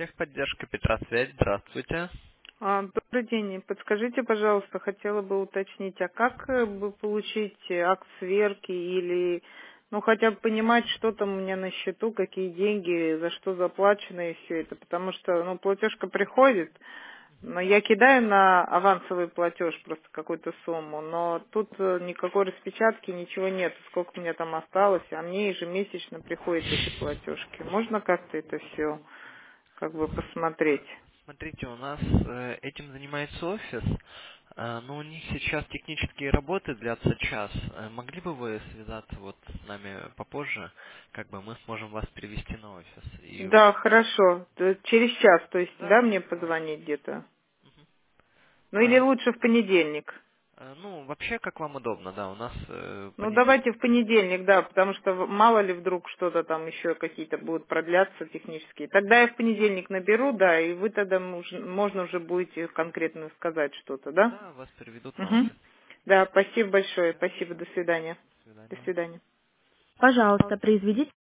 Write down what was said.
Техподдержка Петросвязь, здравствуйте. Добрый день. Подскажите, пожалуйста, хотела бы уточнить, а как бы получить акт сверки или, ну, хотя бы понимать, что там у меня на счету, какие деньги, за что заплачено и все это, потому что, ну, платежка приходит, но я кидаю на авансовый платеж просто какую-то сумму, но тут никакой распечатки, ничего нет, сколько у меня там осталось, а мне ежемесячно приходят эти платежки. Можно как-то это все как бы посмотреть? Смотрите, у нас этим занимается офис, но у них сейчас технические работы длятся час. Могли бы вы связаться вот с нами попозже, как бы мы сможем вас перевести на офис? И Да, хорошо. Через час, то есть, да, да, мне да. позвонить где-то? Мгм. Ну или А, лучше в понедельник. ну, вообще, как вам удобно, да, у нас Ну давайте в понедельник, да, потому что мало ли вдруг что-то там еще какие-то будут продляться технические. Тогда я в понедельник наберу, да, и вы тогда можно уже будете конкретно сказать что-то, да? да, вас переведут на Угу. офис. Да, спасибо большое, Да, спасибо, до свидания. до До свидания. свидания. Пожалуйста, произведите